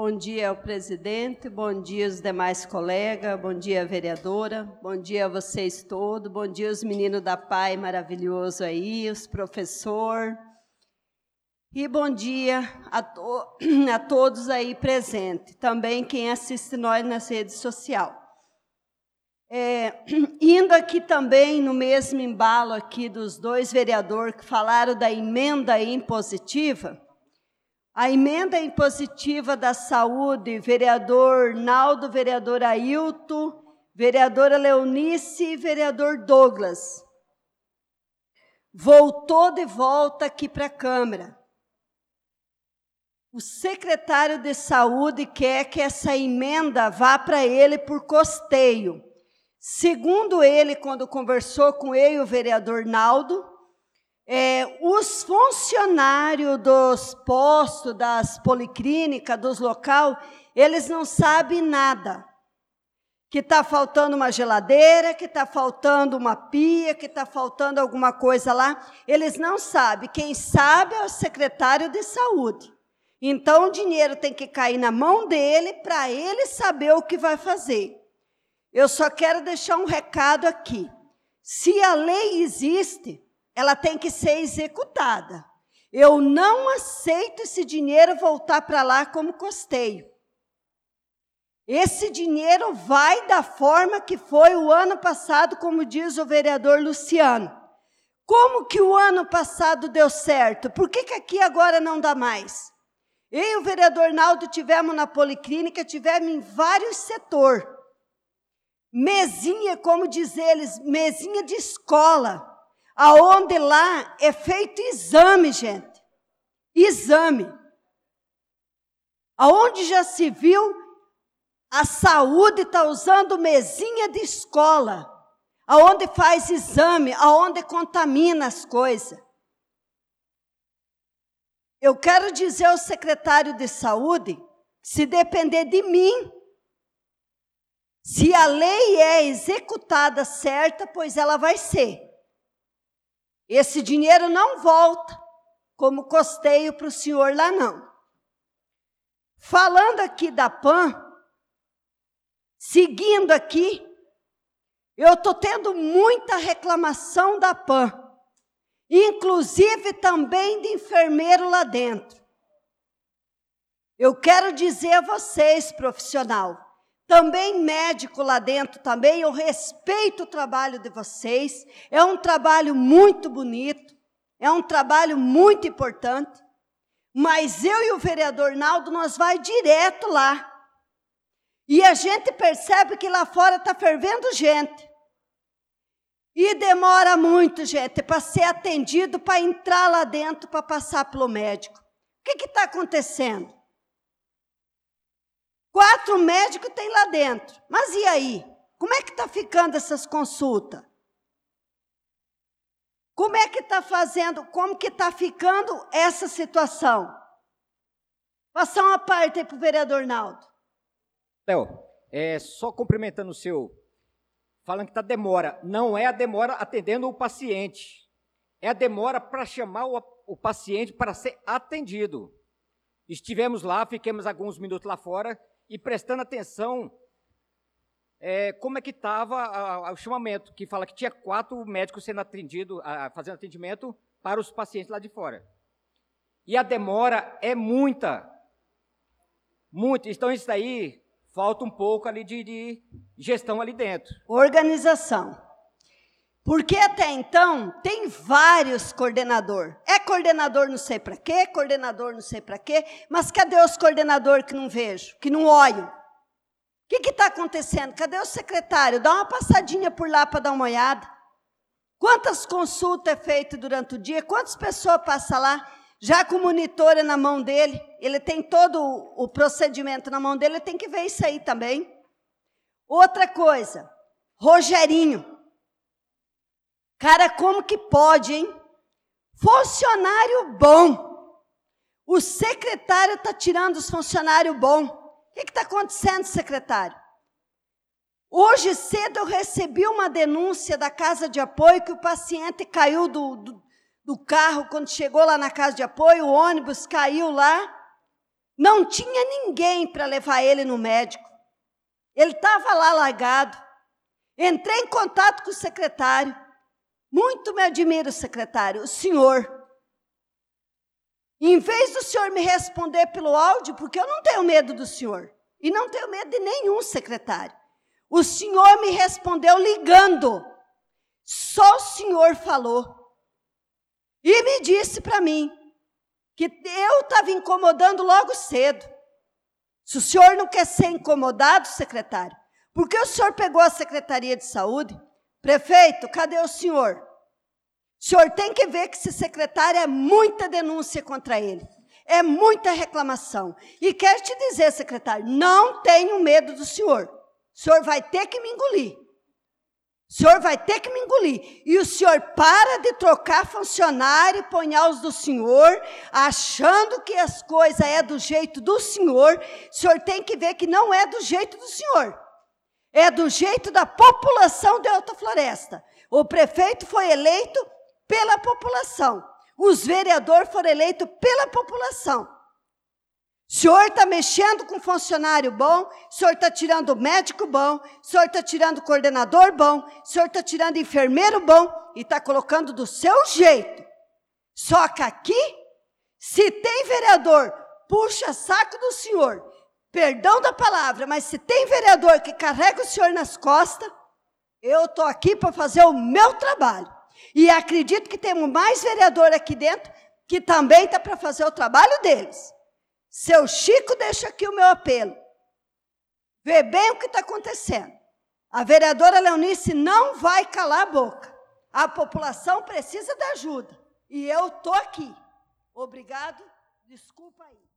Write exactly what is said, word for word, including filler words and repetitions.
Bom dia ao presidente, bom dia aos demais colegas, bom dia, vereadora, bom dia a vocês todos, bom dia os meninos da P A I maravilhoso aí, os professores, e bom dia a, to a todos aí presentes, também quem assiste nós nas redes sociais. É, indo aqui também no mesmo embalo aqui dos dois vereadores que falaram da emenda impositiva, a emenda impositiva da saúde, vereador Naldo, vereador Ailton, vereadora Leonice e vereador Douglas, voltou de volta aqui para a Câmara. O secretário de saúde quer que essa emenda vá para ele por custeio. Segundo ele, quando conversou com ele, o vereador Naldo, é, os funcionários dos postos, das policlínicas, dos locais, eles não sabem nada. Que está faltando uma geladeira, que está faltando uma pia, que está faltando alguma coisa lá. Eles não sabem. Quem sabe é o secretário de saúde. Então, o dinheiro tem que cair na mão dele para ele saber o que vai fazer. Eu só quero deixar um recado aqui. Se a lei existe, ela tem que ser executada. Eu não aceito esse dinheiro voltar para lá como custeio. Esse dinheiro vai da forma que foi o ano passado, como diz o vereador Luciano. Como que o ano passado deu certo? Por que que aqui agora não dá mais? Eu e o vereador Naldo tivemos na policlínica, tivemos em vários setores. Mesinha, como diz eles, mesinha de escola, aonde lá é feito exame, gente. Exame. Aonde já se viu, a saúde está usando mesinha de escola, aonde faz exame, aonde contamina as coisas. Eu quero dizer ao secretário de saúde, se depender de mim, se a lei é executada certa, pois ela vai ser. Esse dinheiro não volta como custeio para o senhor lá, não. Falando aqui da P A M, seguindo aqui, eu estou tendo muita reclamação da P A M, inclusive também de enfermeiro lá dentro. Eu quero dizer a vocês, profissional, também médico lá dentro, também eu respeito o trabalho de vocês, é um trabalho muito bonito, é um trabalho muito importante, mas eu e o vereador Naldo, nós vai direto lá, e a gente percebe que lá fora está fervendo gente, e demora muito, gente, para ser atendido, para entrar lá dentro, para passar pelo médico. O que está acontecendo? Quatro médicos tem lá dentro. Mas e aí? Como é que está ficando essas consultas? Como é que está fazendo? Como que está ficando essa situação? Passar uma parte aí para o vereador Naldo. Léo, é, só cumprimentando o seu, falando que está demora. Não é a demora atendendo o paciente. É a demora para chamar o, o paciente para ser atendido. Estivemos lá, fiquemos alguns minutos lá fora, e prestando atenção é, como é que estava o chamamento, que fala que tinha quatro médicos sendo atendidos, fazendo atendimento para os pacientes lá de fora. E a demora é muita, muito. Então, isso daí, falta um pouco ali de, de gestão ali dentro. Organização. Porque até então, tem vários coordenadores. É coordenador não sei para quê, coordenador não sei para quê, mas cadê os coordenadores que não vejo, que não olho? O que está acontecendo? Cadê o secretário? Dá uma passadinha por lá para dar uma olhada. Quantas consultas é feitas durante o dia? Quantas pessoas passam lá? Já com o monitor é na mão dele, ele tem todo o procedimento na mão dele, ele tem que ver isso aí também. Outra coisa, Rogerinho. Cara, como que pode, hein? Funcionário bom. O secretário está tirando os funcionários bons. O que está acontecendo, secretário? Hoje cedo eu recebi uma denúncia da casa de apoio que o paciente caiu do, do, do carro, quando chegou lá na casa de apoio, o ônibus caiu lá Não tinha ninguém para levar ele no médico. Ele estava lá largado. Entrei em contato com o secretário. Muito me admira o secretário, o senhor. Em vez do senhor me responder pelo áudio, porque eu não tenho medo do senhor, e não tenho medo de nenhum secretário, o senhor me respondeu ligando. Só o senhor falou. E me disse para mim que eu estava incomodando logo cedo. Se o senhor não quer ser incomodado, secretário, por que o senhor pegou a Secretaria de Saúde? Prefeito, cadê o senhor? O senhor tem que ver que esse secretário é muita denúncia contra ele. É muita reclamação. E quero te dizer, secretário, não tenho medo do senhor. O senhor vai ter que me engolir. O senhor vai ter que me engolir. E o senhor para de trocar funcionário e punhar os do senhor, achando que as coisas é do jeito do senhor. O senhor tem que ver que não é do jeito do senhor. É do jeito da população de Alta Floresta. O prefeito foi eleito pela população. Os vereadores foram eleitos pela população. O senhor está mexendo com funcionário bom, o senhor está tirando médico bom, o senhor está tirando coordenador bom, o senhor está tirando enfermeiro bom e está colocando do seu jeito. Só que aqui, se tem vereador, puxa saco do senhor, perdão da palavra, mas se tem vereador que carrega o senhor nas costas, eu estou aqui para fazer o meu trabalho. E acredito que temos mais vereador aqui dentro que também está para fazer o trabalho deles. Seu Chico, deixa aqui o meu apelo. Vê bem o que está acontecendo. A vereadora Leonice não vai calar a boca. A população precisa de ajuda. E eu estou aqui. Obrigado, desculpa aí.